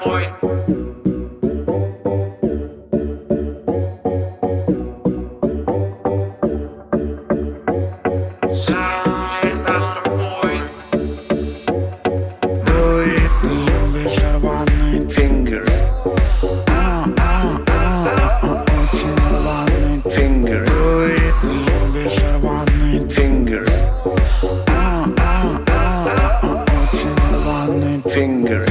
тобой. Всегда с тобой. Ты любишь рваный Fingers, очень рваный. fingers, Ты любишь рваный fingers, очень рваный. fingers.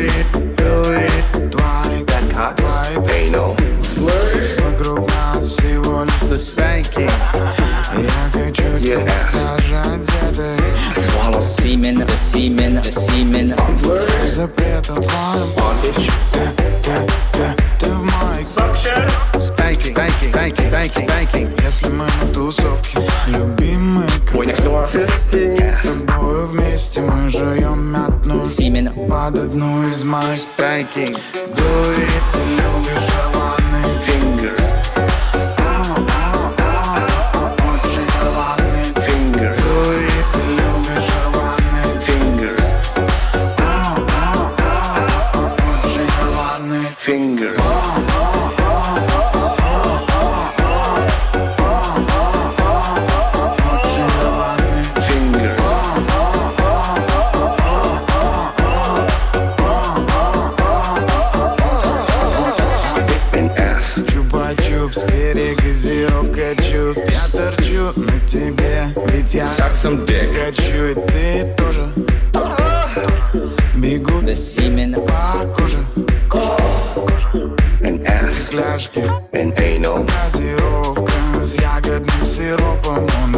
Твои Anal, вокруг нас всего лишь spanking. я хочу тебя Yes. даже одетой. Swallow Semen, the semen, the semen. Запрет от твоем bondage. ты в моих. Spanking, spanking, spanking, spanking, spanking. Если мы на тусовке, любимый Boy next door. с тобою вместе мы жуем мятную Semen. под одну из моих. Spanking, Ты любишь рваный, fingers, очень рваный. fingers, Ты любишь рваный, fingers, очень рваный. fingers. Очень рваный. Fingers, stiffing ass. Чупа-чупс, перегазировка чувств. Я торчу на тебе, ведь я Suck some dick. хочу, и ты тоже. Бегу The semen. по коже, An ass, кляшки, an anal, газировка с ягодным сиропом. Он